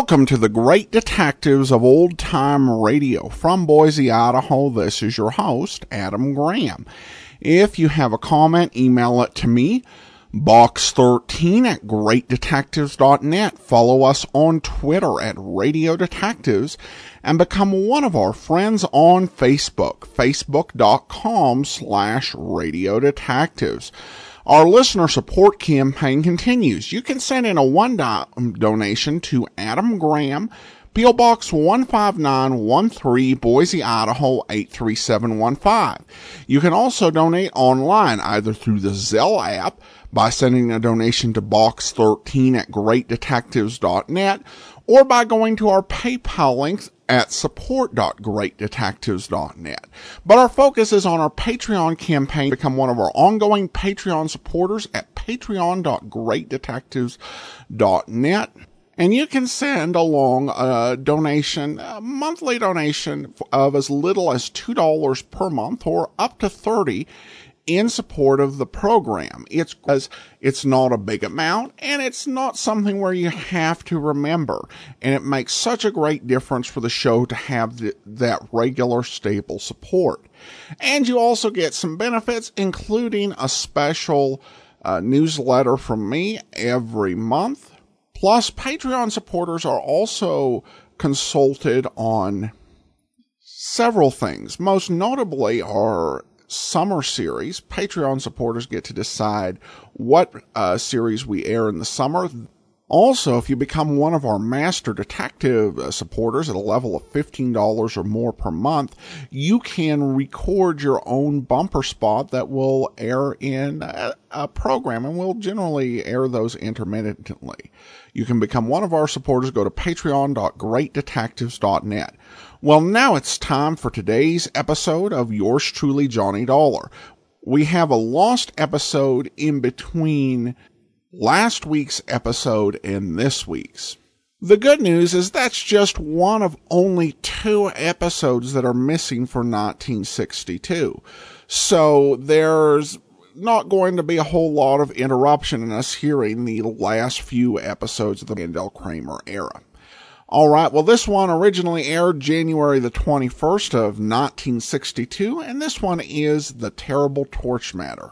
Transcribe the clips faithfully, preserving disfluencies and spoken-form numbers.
Welcome to the Great Detectives of Old Time Radio. From Boise, Idaho, this is your host, Adam Graham. If you have a comment, email it to me, box thirteen at great detectives dot net. Follow us on Twitter at Radio Detectives, and become one of our friends on Facebook, facebook.com slash Radio Detectives. Our listener support campaign continues. You can send in a one-time donation to Adam Graham, P O. Box one five nine one three, Boise, Idaho eight three seven one five. You can also donate online, either through the Zelle app by sending a donation to box thirteen at great detectives dot net, or by going to our PayPal link at support dot great detectives dot net. But our focus is on our Patreon campaign. Become one of our ongoing Patreon supporters at patreon dot great detectives dot net. And you can send along a donation, a monthly donation of as little as two dollars per month or up to thirty dollars in support of the program. It's because it's not a big amount, and it's not something where you have to remember. And it makes such a great difference for the show to have the, that regular, stable support. And you also get some benefits, including a special uh, newsletter from me every month. Plus, Patreon supporters are also consulted on several things. Most notably are summer series. Patreon supporters get to decide what uh, series we air in the summer. Also, if you become one of our Master Detective uh, supporters at a level of fifteen dollars or more per month, you can record your own bumper spot that will air in a, a program, and we'll generally air those intermittently. You can become one of our supporters. Go to patreon dot great detectives dot net. Well, now it's time for today's episode of Yours Truly, Johnny Dollar. We have a lost episode in between last week's episode and this week's. The good news is that's just one of only two episodes that are missing for nineteen sixty-two. So there's not going to be a whole lot of interruption in us hearing the last few episodes of the Mandel Kramer era. All right, well, this one originally aired January the twenty-first of nineteen sixty-two, and this one is The Terrible Torch Matter.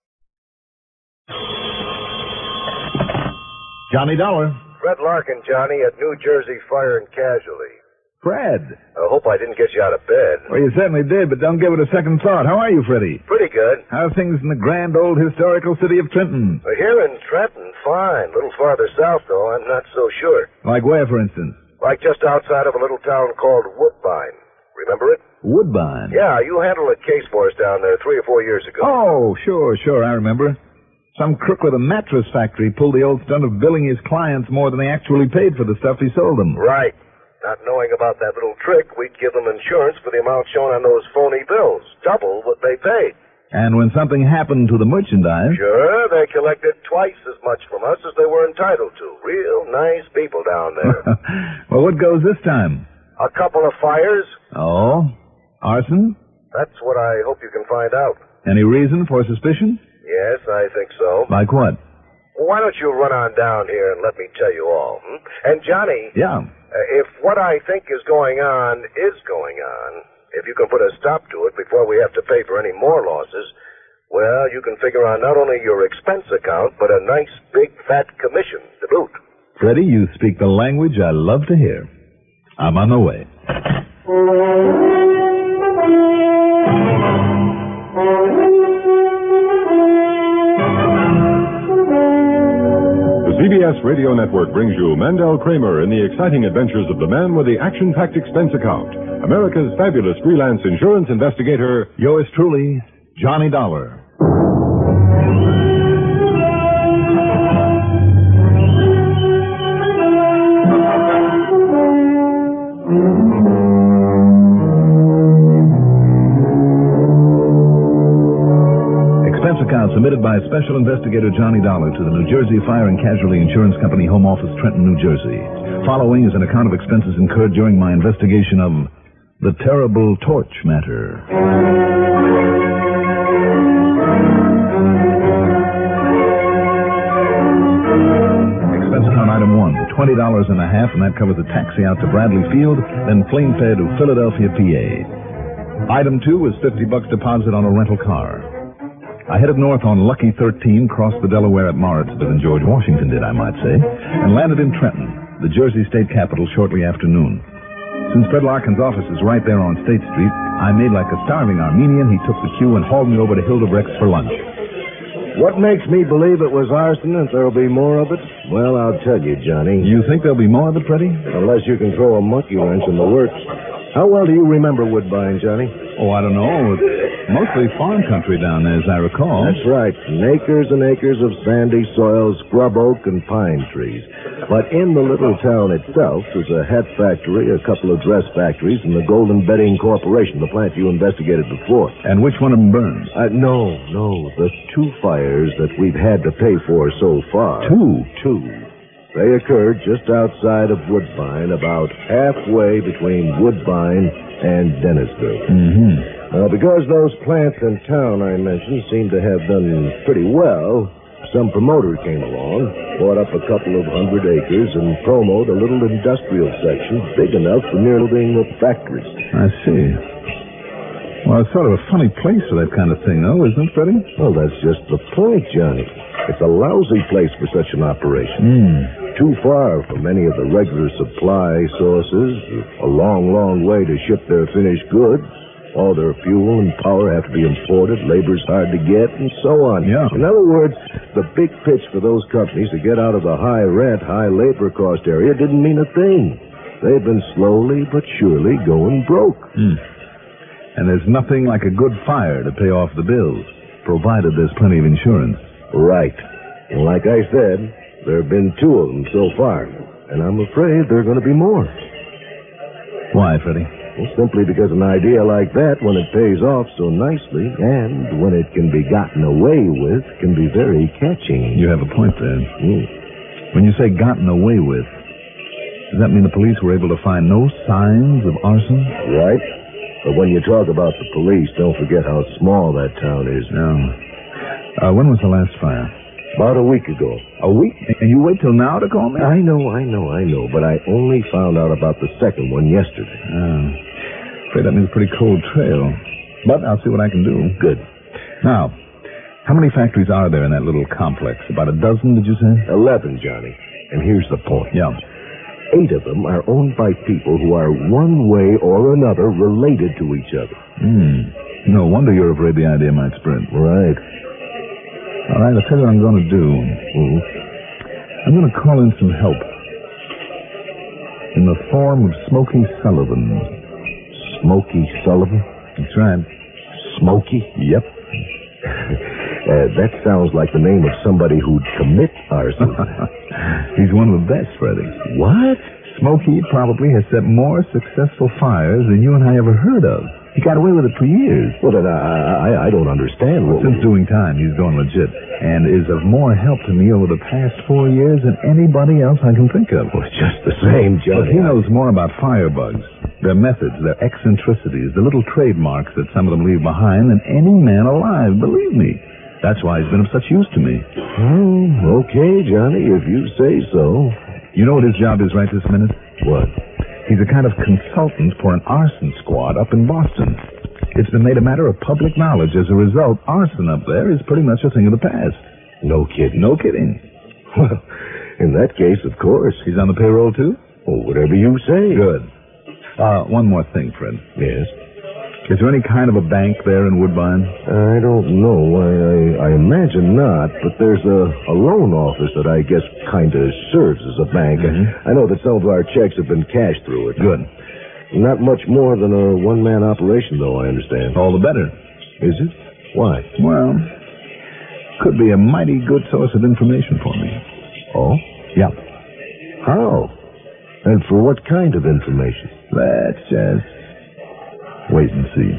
Johnny Dollar. Fred Larkin, Johnny, at New Jersey Fire and Casualty. Fred. I hope I didn't get you out of bed. Well, you certainly did, but don't give it a second thought. How are you, Freddie? Pretty good. How's things in the grand old historical city of Trenton? Well, here in Trenton, fine. A little farther south, though, I'm not so sure. Like where, for instance? Like just outside of a little town called Woodbine. Remember it? Woodbine? Yeah, you handled a case for us down there three or four years ago. Oh, sure, sure, I remember. Some crook with a mattress factory pulled the old stunt of billing his clients more than they actually paid for the stuff he sold them. Right. Not knowing about that little trick, we'd give them insurance for the amount shown on those phony bills. Double what they paid. And when something happened to the merchandise... Sure, they collected twice as much from us as they were entitled to. Real nice people down there. Well, what goes this time? A couple of fires. Oh? Arson? That's what I hope you can find out. Any reason for suspicion? Yes, I think so. Like what? Well, why don't you run on down here and let me tell you all? Hmm? And, Johnny... Yeah? Uh, if what I think is going on is going on, if you can put a stop to it before we have to pay for any more losses, well, you can figure on not only your expense account, but a nice big fat commission to boot. Freddie, you speak the language I love to hear. I'm on the way. C B S Radio Network brings you Mandel Kramer in the exciting adventures of the man with the action-packed expense account, America's fabulous freelance insurance investigator, Yours truly, Johnny Dollar. Account submitted by Special Investigator Johnny Dollar to the New Jersey Fire and Casualty Insurance Company, Home Office, Trenton, New Jersey. Following is an account of expenses incurred during my investigation of the Terrible Torch Matter. expense account item one, twenty dollars and a half, and that covers a taxi out to Bradley Field, then plane fare to Philadelphia, P A. Item two was fifty bucks deposit on a rental car. I headed north on Lucky thirteen, crossed the Delaware at Morris, better than George Washington did, I might say, and landed in Trenton, the Jersey state capital, shortly after noon. Since Fred Larkin's office is right there on State Street, I made like a starving Armenian. He took the cue and hauled me over to Hildebrecht's for lunch. What makes me believe it was arson and there'll be more of it? Well, I'll tell you, Johnny. You think there'll be more of it, Freddie? Unless you can throw a monkey wrench in the works. How well do you remember Woodbine, Johnny? Oh, I don't know. It's mostly farm country down there, as I recall. That's right. And acres and acres of sandy soil, scrub oak, and pine trees. But in the little town itself, there's a hat factory, a couple of dress factories, and the Golden Bedding Corporation, the plant you investigated before. And which one of them burns? Uh, no, no. The two fires that we've had to pay for so far. Two? Two. They occurred just outside of Woodbine, about halfway between Woodbine and Dennisville. Mm-hmm. Now, because those plants in town I mentioned seemed to have done pretty well, some promoter came along, bought up a couple of hundred acres, and promoted a little industrial section big enough for nearly the factories. I see. Well, it's sort of a funny place for that kind of thing, though, isn't it, Freddie? Well, that's just the point, Johnny. It's a lousy place for such an operation. Mm. Too far from any of the regular supply sources, a long, long way to ship their finished goods. All their fuel and power have to be imported, labor's hard to get, and so on. Yeah. In other words, the big pitch for those companies to get out of the high rent, high labor cost area didn't mean a thing. They've been slowly but surely going broke. Mm. And there's nothing like a good fire to pay off the bills, provided there's plenty of insurance. Right. And like I said, there have been two of them so far, and I'm afraid there are going to be more. Why, Freddie? Well, simply because an idea like that, when it pays off so nicely, and when it can be gotten away with, can be very catching. You have a point there. Mm. When you say gotten away with, does that mean the police were able to find no signs of arson? Right. But when you talk about the police, don't forget how small that town is. No. Uh, when was the last fire? About a week ago. A week? And you wait till now to call me? I know, I know, I know, but I only found out about the second one yesterday. Oh. Afraid that means a pretty cold trail. But I'll see what I can do. Good. Now, how many factories are there in that little complex? About a dozen, did you say? Eleven, Johnny. And here's the point. Yeah. Eight of them are owned by people who are one way or another related to each other. Hmm. No wonder you're afraid the idea might spread. Right. All right, I'll tell you what I'm going to do. Mm-hmm. I'm going to call in some help. In the form of Smokey Sullivan. Smokey Sullivan? That's right. Smokey? Yep. uh, that sounds like the name of somebody who'd commit arson. He's one of the best, Freddie. What? Smokey probably has set more successful fires than you and I ever heard of. He got away with it for years. Well, then I, I, I don't understand. What Since doing time, he's going legit, and is of more help to me over the past four years than anybody else I can think of. Well, it's just the same, Johnny. But he knows more about firebugs, their methods, their eccentricities, the little trademarks that some of them leave behind than any man alive, believe me. That's why he's been of such use to me. Oh, okay, Johnny, if you say so. You know what his job is right this minute? What? He's a kind of consultant for an arson squad up in Boston. It's been made a matter of public knowledge. As a result, arson up there is pretty much a thing of the past. No kidding. No kidding. Well, in that case, of course. He's on the payroll, too? Oh, whatever you say. Good. Uh, one more thing, Fred. Yes? Is there any kind of a bank there in Woodbine? I don't know. I, I, I imagine not, but there's a, a loan office that I guess kind of serves as a bank. Mm-hmm. I know that some of our checks have been cashed through it. Good. Not much more than a one-man operation, though, I understand. All the better. Is it? Why? Well, could be a mighty good source of information for me. Oh? Yeah. How? And for what kind of information? Let's just wait and see.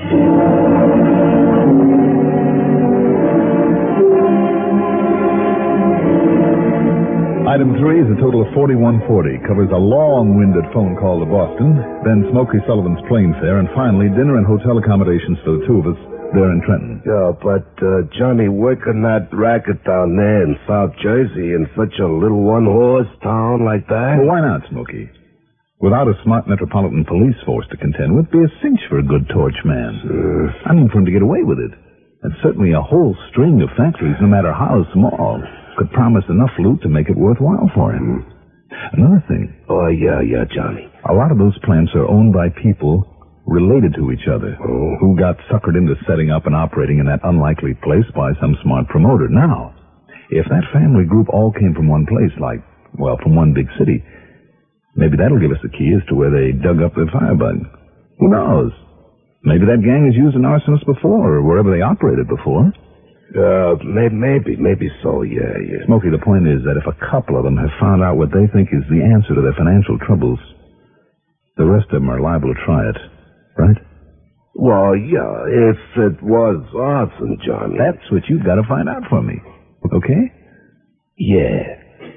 Item three is a total of forty-one forty. Covers a long-winded phone call to Boston, then Smokey Sullivan's plane fare, and finally dinner and hotel accommodations for the two of us There in Trenton. Yeah, but, uh, Johnny, working that racket down there in South Jersey in such a little one-horse town like that? Well, why not, Smokey? Without a smart metropolitan police force to contend with, be a cinch for a good torch man. Uh, I mean, for him to get away with it. And certainly a whole string of factories, no matter how small, could promise enough loot to make it worthwhile for him. Another thing. Oh, yeah, yeah, Johnny. A lot of those plants are owned by people related to each other, oh. who got suckered into setting up and operating in that unlikely place by some smart promoter. Now, if that family group all came from one place, like, well, from one big city, maybe that'll give us a key as to where they dug up their firebug. Who knows? Maybe that gang has used an arsonist before, or wherever they operated before. Uh, maybe, maybe, maybe so, yeah, yeah. Smokey, the point is that if a couple of them have found out what they think is the answer to their financial troubles, the rest of them are liable to try it, right? Well, yeah, if it was arson, Johnny. That's what you've got to find out for me, okay? Yeah.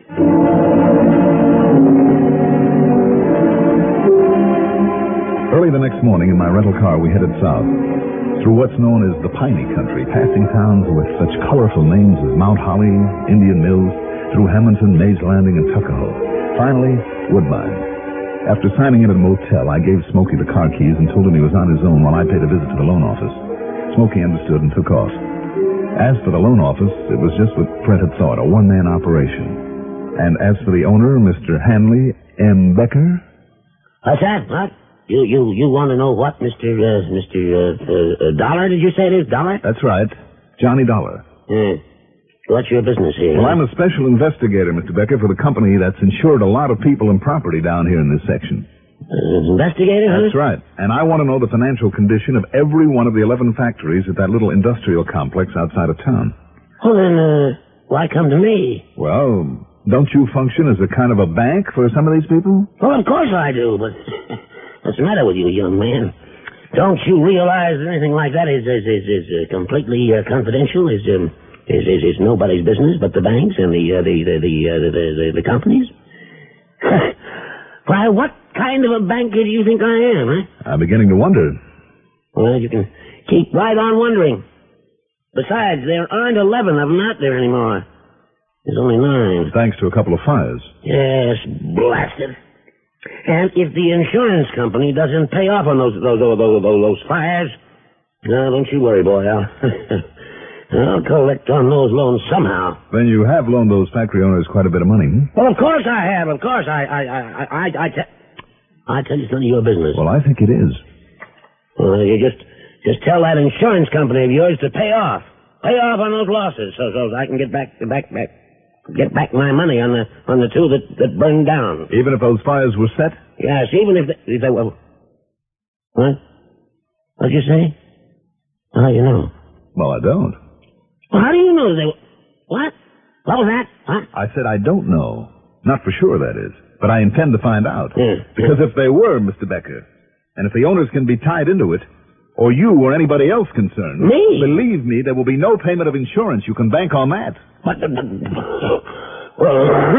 Early the next morning in my rental car, we headed south, through what's known as the Piney Country, passing towns with such colorful names as Mount Holly, Indian Mills, through Hamilton, Mays Landing, and Tuckahoe. Finally, Woodbine. After signing in at a motel, I gave Smokey the car keys and told him he was on his own while I paid a visit to the loan office. Smokey understood and took off. As for the loan office, it was just what Fred had thought, a one-man operation. And as for the owner, Mister Hanley M. Becker... What's that? What? You you you want to know what, Mister Uh, Mister Uh, uh, Dollar? Did you say it is Dollar? That's right, Johnny Dollar. Yeah. What's your business here? Well, I'm a special investigator, Mister Becker, for the company that's insured a lot of people and property down here in this section. Uh, investigator? That's huh? right. And I want to know the financial condition of every one of the eleven factories at that little industrial complex outside of town. Well, then, uh, why come to me? Well, don't you function as a kind of a bank for some of these people? Well, of course I do, but what's the matter with you, young man? Don't you realize that anything like that is is is, is uh, completely uh, confidential? Is um is, is is nobody's business but the banks and the uh, the the the, uh, the the the the companies? Why, what kind of a banker do you think I am, huh? I'm beginning to wonder. Well, you can keep right on wondering. Besides, there aren't eleven of them out there anymore. There's only nine. Thanks to a couple of fires. Yes, blasted. And if the insurance company doesn't pay off on those those those, those, those fires, no, don't you worry, boy. I'll, I'll collect on those loans somehow. Then you have loaned those factory owners quite a bit of money, hmm? Well, of course I have. Of course I I I I I, I, te- I tell you it's none of your business. Well, I think it is. Well, you just just tell that insurance company of yours to pay off, pay off on those losses, so so I can get back back back. Get back my money on the on the two that, that burned down. Even if those fires were set? Yes, even if they, if they were... What? What'd you say? How do you know? Well, I don't. Well, how do you know they were... What? What was that? Huh? I said I don't know. Not for sure, that is. But I intend to find out. Yeah. Because if they were, Mister Becker, and if the owners can be tied into it, or you or anybody else concerned... Me? Believe me, there will be no payment of insurance. You can bank on that. But, uh, well,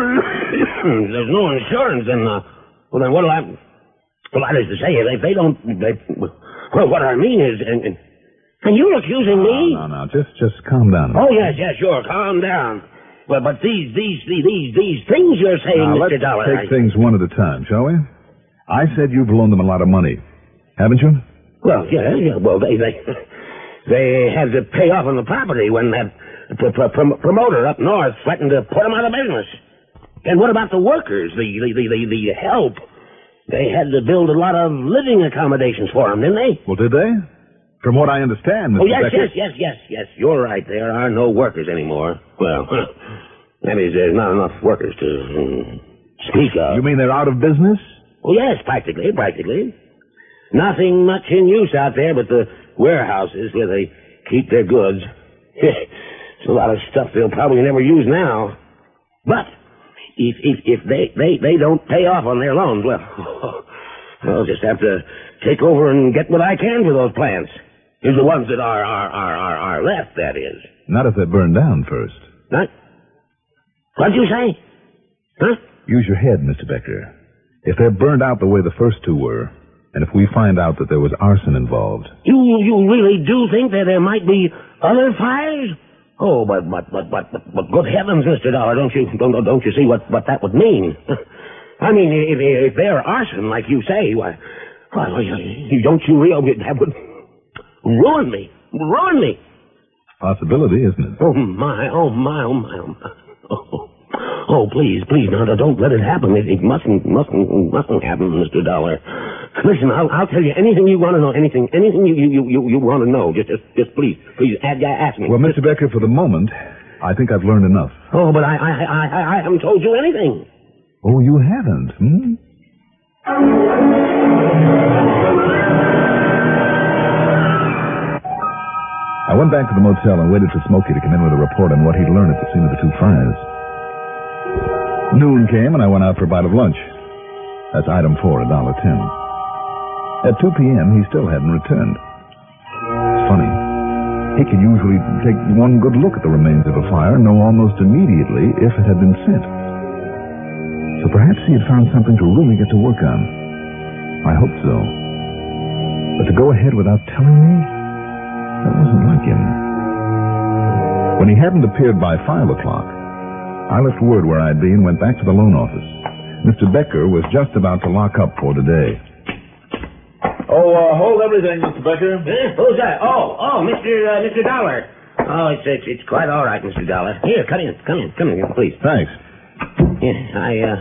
there's no insurance, then, uh, well, then what'll happen? Well, that is to say, if they don't, they, well, what I mean is, and, and, and you're accusing me? No, no, no, just, just calm down. Oh, yes, yes, sure, calm down. Well, but these, these, these, these, these things you're saying, Now, Mister let's Dollar. take I... things one at a time, shall we? I said you've loaned them a lot of money, haven't you? Well, yeah, yeah, well, they, they, they had to pay off on the property when that pr- pr- pr- promoter up north threatened to put them out of business. And what about the workers, the, the, the, the, the help? They had to build a lot of living accommodations for them, didn't they? Well, did they? From what I understand, Mister Oh, yes, Becker... yes, yes, yes, yes. You're right. There are no workers anymore. Well, that is, there's not enough workers to um, speak of. You mean they're out of business? Oh, yes, practically, practically. Nothing much in use out there but the warehouses where they keep their goods. It's a lot of stuff they'll probably never use now. But if if, if they, they, they don't pay off on their loans, well, I'll just have to take over and get what I can for those plants. Is the ones that are, are, are, are, are left, that is. Not if they're burned down first. What? What'd you say? Huh? Use your head, Mister Becker. If they're burned out the way the first two were, And if we find out that there was arson involved... You you really do think that there might be other fires? Oh, but but but but but, but good heavens, Mister Dollar, don't you don't don't you see what, what that would mean? I mean, if if they're arson, like you say, why, why don't you realize that would ruin me, ruin me? Possibility, isn't it? Oh my, oh my, oh my, oh my. Oh. Oh, please, please, now, don't let it happen. It, it mustn't, mustn't, mustn't happen, Mister Dollar. Listen, I'll, I'll tell you anything you want to know, anything, anything you, you, you, you want to know. Just, just, just please, please, ask, ask me. Well, Mister Becker, for the moment, I think I've learned enough. Oh, but I, I, I, I, I haven't told you anything. Oh, you haven't, hmm? I went back to the motel and waited for Smokey to come in with a report on what he'd learned at the scene of the two fires. Noon came, and I went out for a bite of lunch. That's item four, a dollar ten. At two p.m., he still hadn't returned. It's funny. He could usually take one good look at the remains of a fire and know almost immediately if it had been sent. So perhaps he had found something to really get to work on. I hope so. But to go ahead without telling me? That wasn't like him. When he hadn't appeared by five o'clock, I left word where I'd be and went back to the loan office. Mister Becker was just about to lock up for today. Oh, uh, hold everything, Mister Becker. Huh? Who's that? Oh, oh, Mister Uh, Mister Dollar. Oh, it's, it's it's quite all right, Mister Dollar. Here, come in, come in, come in, please. Thanks. Yes, I uh,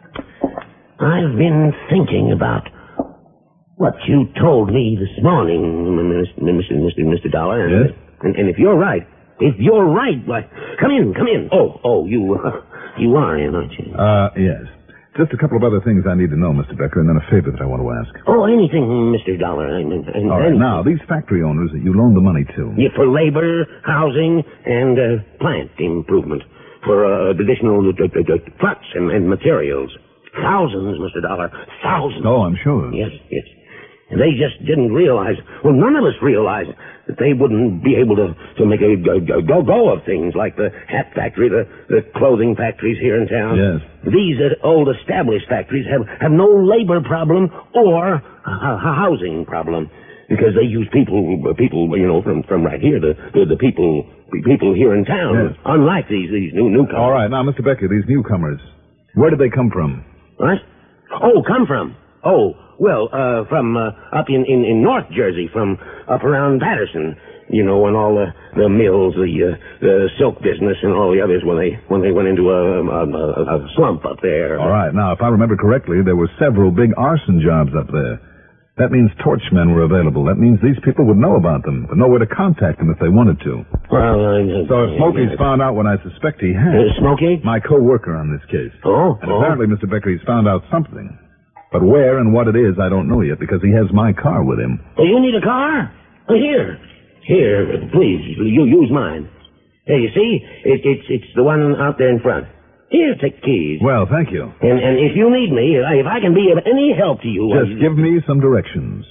I've been thinking about what you told me this morning, Mister Mister Mister Dollar. And, yes. And, and if you're right, if you're right, why, come in, come in. Oh, oh, you, uh, you are in, aren't you? Uh, yes. Just a couple of other things I need to know, Mister Becker, and then a favor that I want to ask. Oh, anything, Mister Dollar. I mean, All right, anything. now, these factory owners that you loaned the money to. Yeah, for labor, housing, and uh, plant improvement. For uh, additional uh, uh, uh, trucks and, and materials. Thousands, Mister Dollar. Thousands. Oh, I'm sure. Yes, yes. And they just didn't realize, well, none of us realized that they wouldn't be able to, to make a go-go of things like the hat factory, the, the clothing factories here in town. Yes. These uh, old established factories have, have no labor problem or a, a housing problem because they use people, people you know, from, from right here, the, the, the people people here in town, yes. Unlike these, these new newcomers. All right, now, Mister Becker, these newcomers, where did they come from? What? Oh, come from? Oh, well, uh, from uh, up in, in, in North Jersey, from up around Patterson, you know, when all the, the mills, the, uh, the silk business and all the others, when they when they went into a, a, a, a slump up there. All right, now, if I remember correctly, there were several big arson jobs up there. That means torchmen were available. That means these people would know about them, would know where to contact them if they wanted to. Well, uh, so if Smokey's uh, found out what I suspect he has... Uh, Smokey? My co-worker on this case. Oh, And oh. apparently, Mister Becker, he's found out something. But where and what it is, I don't know yet, because he has my car with him. Oh, you need a car? Oh, here. Here, please, you use mine. Hey, you see? It, it's it's the one out there in front. Here, take the keys. Well, thank you. And, and if you need me, if I can be of any help to you... Just give me some directions.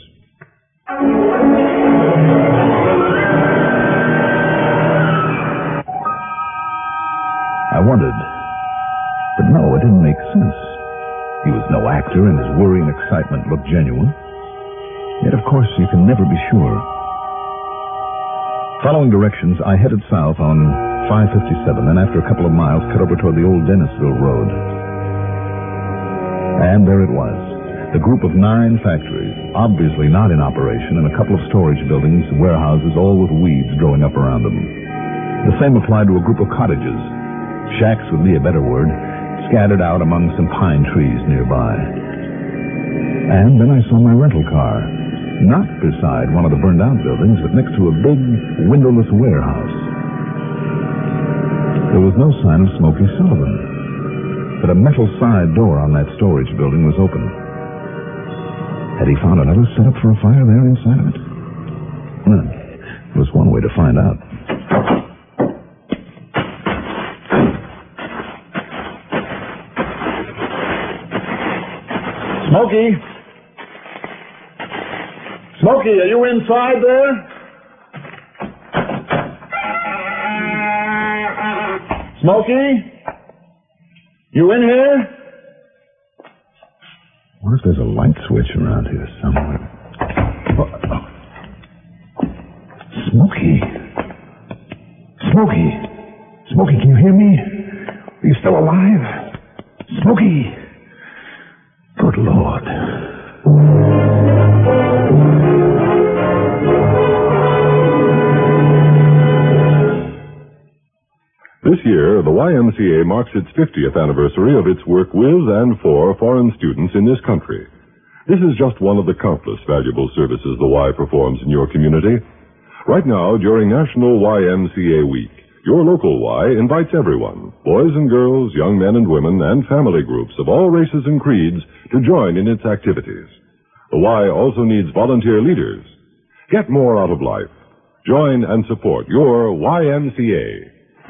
I wondered. But no, it didn't make sense. He was no actor, and his worry and excitement looked genuine. Yet, of course, you can never be sure. Following directions, I headed south on five fifty-seven, and after a couple of miles, cut over toward the old Dennisville Road. And there it was. The group of nine factories, obviously not in operation, and a couple of storage buildings, warehouses, all with weeds growing up around them. The same applied to a group of cottages. Shacks would be a better word, scattered out among some pine trees nearby. And then I saw my rental car, not beside one of the burned-out buildings, but next to a big, windowless warehouse. There was no sign of Smokey Sullivan, but a metal side door on that storage building was open. Had he found another setup for a fire there inside of it? Well, there was one way to find out. Smokey? Smokey, are you inside there? Smokey? You in here? What if there's a light switch around here somewhere? Oh, oh. Smokey. Smokey. Smokey, can you hear me? Are you still alive? Smokey. Good Lord. This year, the Y M C A marks its fiftieth anniversary of its work with and for foreign students in this country. This is just one of the countless valuable services the Y performs in your community. Right now, during National Y M C A Week, your local Y invites everyone, boys and girls, young men and women, and family groups of all races and creeds, to join in its activities. The Y also needs volunteer leaders. Get more out of life. Join and support your Y M C A.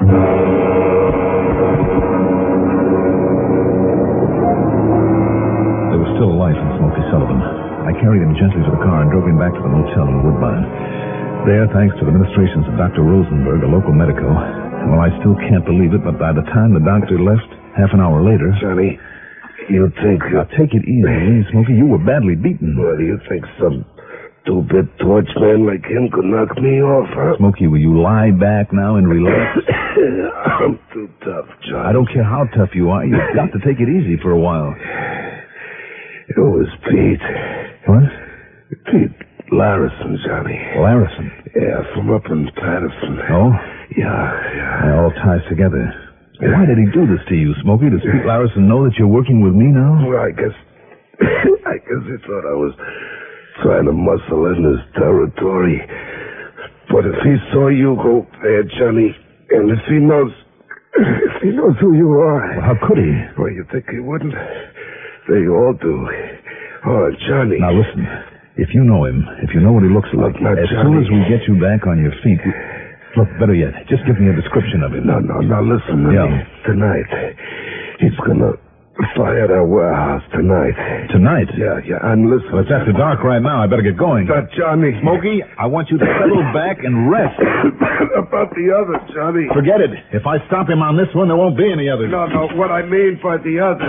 There was still life in Smokey Sullivan. I carried him gently to the car and drove him back to the motel in Woodbine. There, thanks to the ministrations of Doctor Rosenberg, a local medico, and well, I still can't believe it, but by the time the doctor left, half an hour later... Johnny, you think... Now, take it easy, Smokey. You were badly beaten. Well, do you think some two-bit torchman like him could knock me off, huh? Smokey, will you lie back now and relax? I'm too tough, Johnny. I don't care how tough you are. You've got to take it easy for a while. It was Pete. What? Pete Larison, Johnny. Larison? Yeah, from up in Patterson. Oh? Yeah, yeah. It all ties together. Why did he do this to you, Smokey? Does Pete Larison know that you're working with me now? Well, I guess... I guess he thought I was trying to muscle in his territory. But if he saw you go there, Johnny, and if he knows... If he knows who you are... Well, how could he? Well, you think he wouldn't? They all do. Oh, Johnny. Now, listen. If you know him, if you know what he looks like, Look, as Johnny. soon as we get you back on your feet... We... Look, better yet, just give me a description of him. No, no, no, listen to Yeah. me. Tonight, he's gonna fire that warehouse tonight. Tonight? Yeah, yeah, and listen... Well, it's after dark right now. I better get going. But, Johnny... Smokey, I want you to settle back and rest. About the other, Johnny. Forget it. If I stop him on this one, there won't be any others. No, no, what I mean by the other...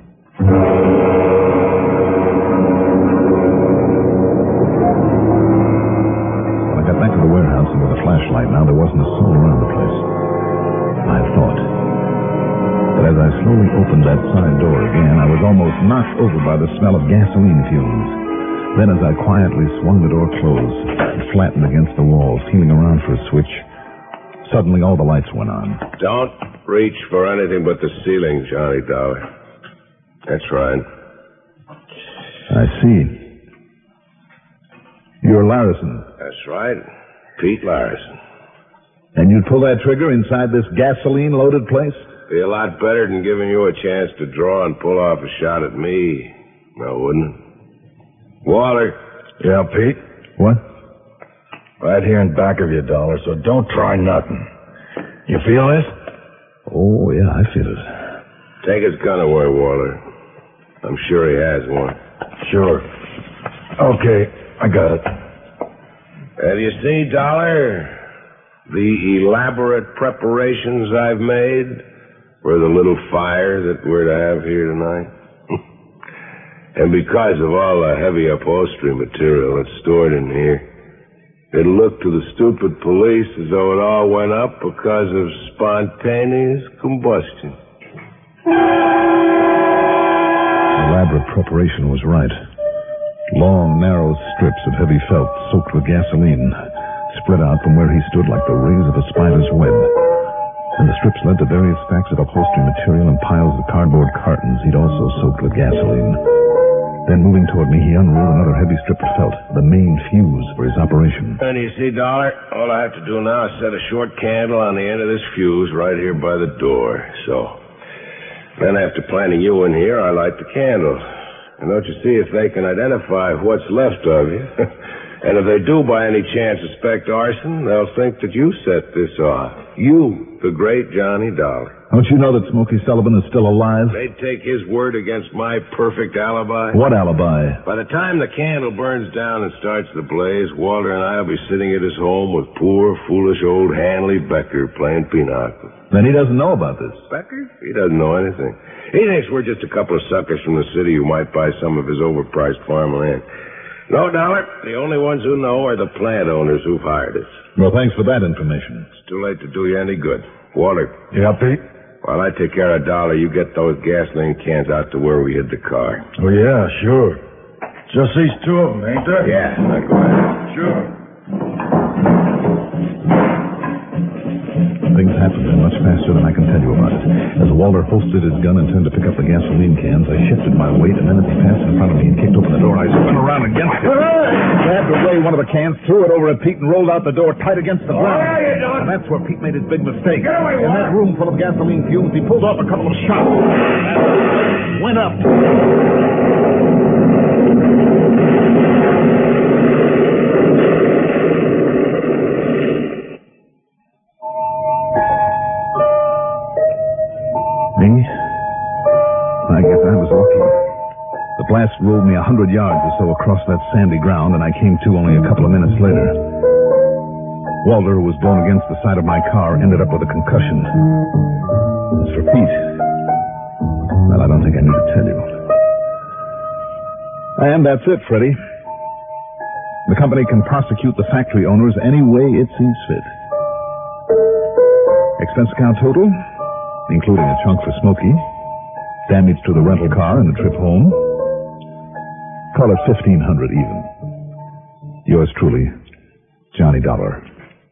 When I got back to the warehouse and with a flashlight now, there wasn't a soul around the place. I thought. But as I slowly opened that side door again, I was almost knocked over by the smell of gasoline fumes. Then as I quietly swung the door closed and flattened against the wall, feeling around for a switch, suddenly all the lights went on. Don't reach for anything but the ceiling, Johnny Dollar. That's right. I see. You're Larison. That's right. Pete Larison. And you'd pull that trigger inside this gasoline-loaded place? Be a lot better than giving you a chance to draw and pull off a shot at me. Now, wouldn't it? Waller. Yeah, Pete? What? Right here in back of you, Dollar, so don't try nothing. You feel this? Oh, yeah, I feel it. Take his gun away, Waller. I'm sure he has one. Sure. Okay, I got it. Have you seen, Dollar, the elaborate preparations I've made for the little fire that we're to have here tonight? And because of all the heavy upholstery material that's stored in here, it'll look to the stupid police as though it all went up because of spontaneous combustion. Elaborate preparation was right. Long, narrow strips of heavy felt soaked with gasoline spread out from where he stood like the rays of a spider's web. And the strips led to various stacks of upholstery material and piles of cardboard cartons he'd also soaked with gasoline. Then, moving toward me, he unrolled another heavy strip of felt, the main fuse for his operation. And you see, Dollar, all I have to do now is set a short candle on the end of this fuse right here by the door. So, then after planting you in here, I light the candle. And don't you see, if they can identify what's left of you, and if they do by any chance suspect arson, they'll think that you set this off. You, the great Johnny Dollar. Don't you know that Smokey Sullivan is still alive? They'd take his word against my perfect alibi. What alibi? By the time the candle burns down and starts the blaze, Walter and I will be sitting at his home with poor, foolish old Hanley Becker playing pinochle. Then he doesn't know about this. Becker? He doesn't know anything. He thinks we're just a couple of suckers from the city who might buy some of his overpriced farmland. No, Dollar, the only ones who know are the plant owners who've hired us. Well, thanks for that information. It's too late to do you any good. Walter. Yeah, Pete? While I take care of Dollar, you get those gasoline cans out to where we hid the car. Oh, yeah, sure. Just these two of them, ain't there? Yeah, now go ahead. Sure. Things happened much faster than I can tell you about it. As Walter holstered his gun and turned to pick up the gasoline cans, I shifted my weight, and then as he passed in front of me and kicked open the door, I spun around against it. Grabbed away one of the cans, threw it over at Pete, and rolled out the door tight against the ground. Oh, you doing? And that's where Pete made his big mistake. Get away, In Walter. that room full of gasoline fumes, he pulled off a couple of shots. And went up. Me? I guess I was lucky. The blast rolled me a hundred yards or so across that sandy ground, and I came to only a couple of minutes later. Walter, who was blown against the side of my car, ended up with a concussion. As for Pete, well, I don't think I need to tell you. And that's it, Freddie. The company can prosecute the factory owners any way it sees fit. Expense account total, including a chunk for Smokey, damage to the rental car and the trip home. Call it fifteen hundred even. Yours truly, Johnny Dollar.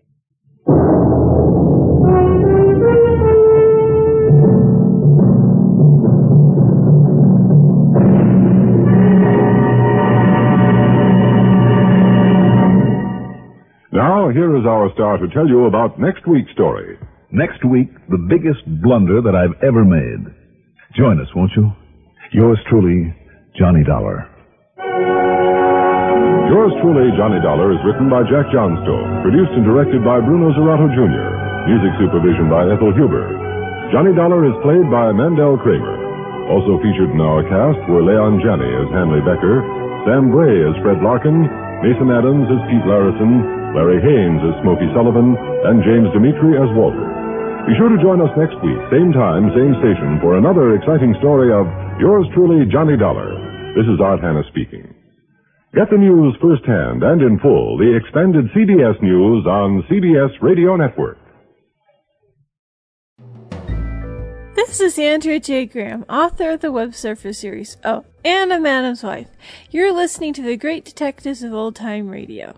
Now, here is our star to tell you about next week's story. Next week, the biggest blunder that I've ever made. Join us, won't you? Yours truly, Johnny Dollar. Yours truly, Johnny Dollar, is written by Jack Johnstone, produced and directed by Bruno Zerato Junior, music supervision by Ethel Huber. Johnny Dollar is played by Mandel Kramer. Also featured in our cast were Leon Janney as Hanley Becker, Sam Gray as Fred Larkin, Mason Adams as Pete Larison, Larry Haynes as Smokey Sullivan, and James Dimitri as Walter. Be sure to join us next week, same time, same station, for another exciting story of Yours truly, Johnny Dollar. This is Art Hanna speaking. Get the news firsthand and in full, the expanded C B S News on C B S Radio Network. This is Andrea J. Graham, author of the Web Surfer series, oh, and a Madam's Wife. You're listening to The Great Detectives of Old Time Radio.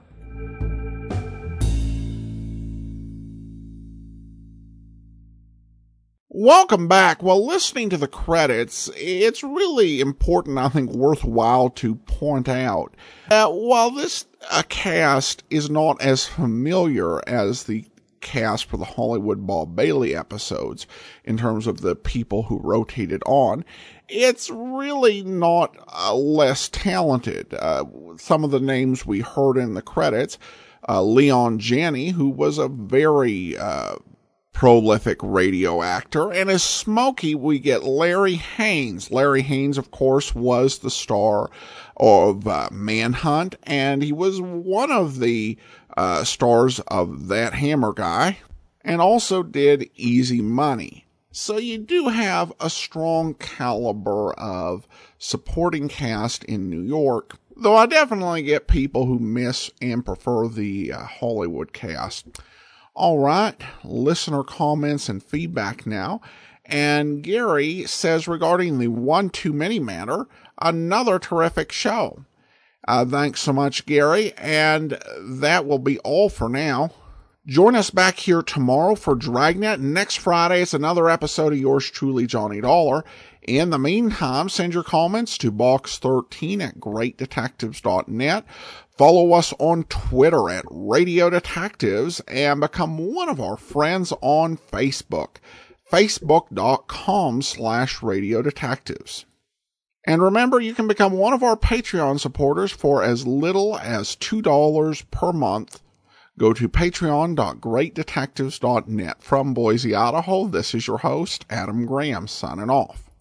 Welcome back. Well, listening to the credits, it's really important, I think, worthwhile to point out that while this uh, cast is not as familiar as the cast for the Hollywood Bob Bailey episodes in terms of the people who rotated on, it's really not uh, less talented. Uh, some of the names we heard in the credits, uh, Leon Janney, who was a very uh, prolific radio actor, and as Smokey we get Larry Haynes. Larry Haynes, of course, was the star of uh, Manhunt, and he was one of the uh, stars of That Hammer Guy, and also did Easy Money. So you do have a strong caliber of supporting cast in New York, though I definitely get people who miss and prefer the uh, Hollywood cast. All right, listener comments and feedback now. And Gary says regarding the One Too Many matter, another terrific show. Uh, thanks so much, Gary. And that will be all for now. Join us back here tomorrow for Dragnet. Next Friday is another episode of Yours Truly, Johnny Dollar. In the meantime, send your comments to box thirteen at great detectives dot net. Follow us on Twitter at Radio Detectives and become one of our friends on Facebook, facebook.com slash Radio Detectives. And remember, you can become one of our Patreon supporters for as little as two dollars per month. Go to patreon dot great detectives dot net. From Boise, Idaho, this is your host, Adam Graham, signing off.